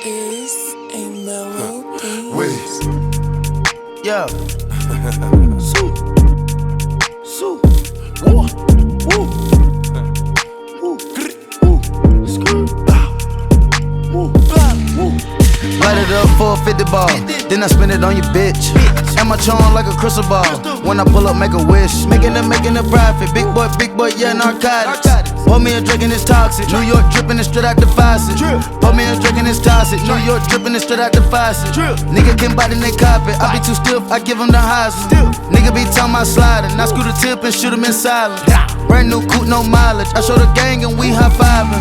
is a melody. Wiz. Yeah. Sue. Sue. Woo. Woo. Woo. Woo. Skirt. Woo. Woo. Light it up for a 50 ball. Then I spend it on your bitch. And my charm like a crystal ball. When I pull up, make a wish. Making a profit. Big boy, yeah, narcotics. Pour me a drink and it's toxic. New York dripping it straight out the faucet. Pour me a drink and it's toxic. New York dripping it straight out the faucet. Nigga can bite in their carpet. I be too stiff, I give him the highs. Nigga be talking about sliding. I screw the tip and shoot him in silence. Brand new coupe, no mileage. I show the gang and we high fiving.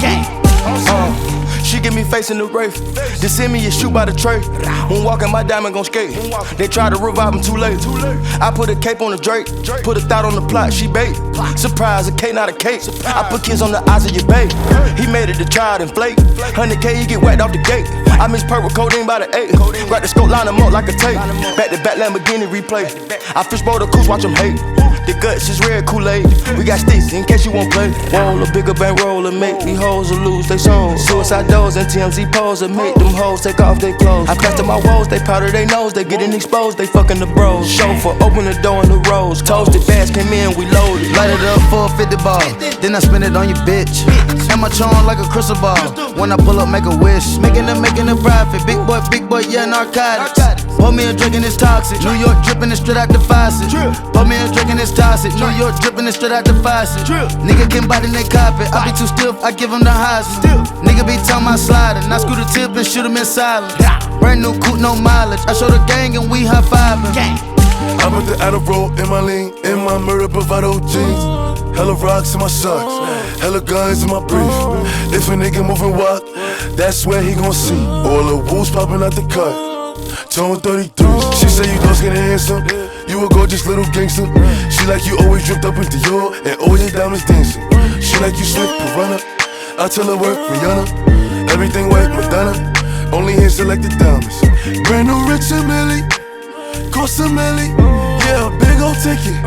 She give me face in the Wraith. They send me a shoe by the tray. When walking, my diamond gon' skate. They try to revive him too late. I put a cape on the Drake. Put a thought on the plot, she bait. Surprise, a cake, not a cake. I put kids on the eyes of your babe. He made it to try it and flake. 100K, he get whacked off the gate. I mix perk with codeine by the 8. Grab the scope, line him up like a tape. Back to back Lamborghini replay. I fishbowl the coos, watch him hate. The guts is red Kool-Aid. We got sticks in case you won't play. Roll a bigger bankroll and make these hoes lose they soul. Suicide doors and TMZ pose and make them hoes take off their clothes. I plaster my woes, they powder their nose, they getting exposed, they fucking the bros. Chauffeur, open the door in the rose. Toasted bags came in, we loaded. Light it up for a 50 ball. Then I spend it on your bitch. And my charm like a crystal ball. When I pull up, make a wish. Making a profit. Big boy, yeah, narcotics. Pour me a drink and it's toxic. New York dripping it straight out the faucet. Pour me a drink and it's toxic. New York dripping it straight out the faucet. Nigga can bite in their carpet. I be too stiff, I give him the highs. Nigga be talking about sliding. I screw the tip and shoot him in silence. Brand new coupe, no mileage. I show the gang and we high fiving. I put the Adderall in my lean, in my murder bravado jeans. Hella rocks in my socks, hella guns in my brief. If a nigga moving walk, that's where he gon' see. All the wolves popping out the cut. Tone 33. She say you dark skin and handsome. You a gorgeous little gangster. She like you always dripped up in Dior and all your diamonds dancing. She like you slick piranha. I tell her work Rihanna. Everything white Madonna. Only in selected diamonds. Brand new rich and Millie. Cost a milli. Yeah, big ol' ticket.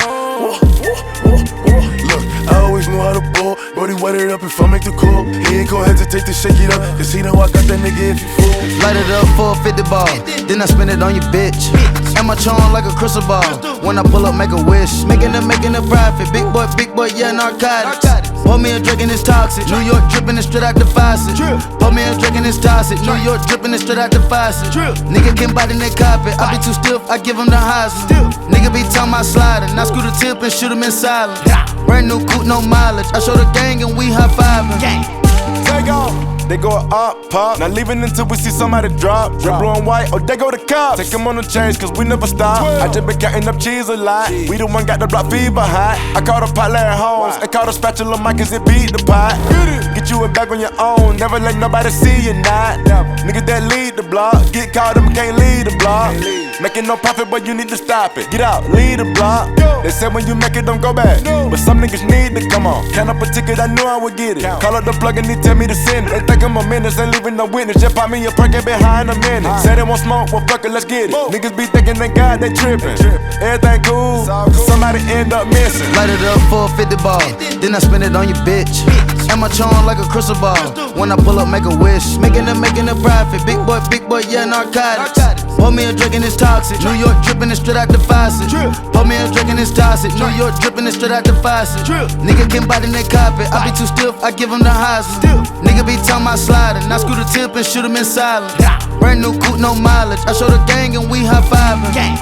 Look, I always know how to ball. Brody white it up if I make the call. He ain't gon' hesitate to shake it up, cause he know I got that nigga if you fool. Light it up for a 50 ball. Then I spend it on your bitch. And my charm like a crystal ball. When I pull up, make a wish. Making a profit. Big boy, yeah, narcotics. Pour me a drink and it's toxic. New York dripping it straight out the faucet. Pour me a drink and it's toxic. New York dripping it straight out the faucet. Nigga can bite in their carpet. I be too stiff, I give him the highs. Nigga be talking about sliding. I screw the tip and shoot him in silence. Brand new coupe, no mileage. I show the gang and we high fiving. Take off. They go up, pop. Not leaving until we see somebody drop. Red, blue, and white, or they go to cops. Take them on the chains, cause we never stop. I just been counting up cheese a lot. We the one got the block fever hot. I caught a pot Larry Holmes. I caught a spatula mic cause it beat the pot. Get you a bag on your own. Never let nobody see you not. Niggas that lead the block. Get caught them, can't lead the block. Making no profit, but you need to stop it. Get out, lead the block. They said when you make it, don't go back. But some niggas need to come on. Count up a ticket, I knew I would get it. Call up the plug and he tell me to send it. They think I'm a menace, ain't leaving no witness. Just pop me a perk and behind a minute. Say they want smoke, well fuck it, let's get it. Niggas be thinking they God, they tripping. Everything cool, somebody end up missing. Light it up for a 50 ball. Then I spend it on your bitch. And my charm like a crystal ball. When I pull up, make a wish. Making a profit. Big boy, yeah, narcotics. Pour me a drink and it's toxic. New York dripping it straight out the faucet. Pour me a drink and it's toxic. New York dripping it straight out the faucet. Nigga can bite in their carpet. I be too stiff, I give him the highs. Nigga be talking about sliding. I screw the tip and shoot him in silence. Brand new coupe, no mileage. I show the gang and we high fiving.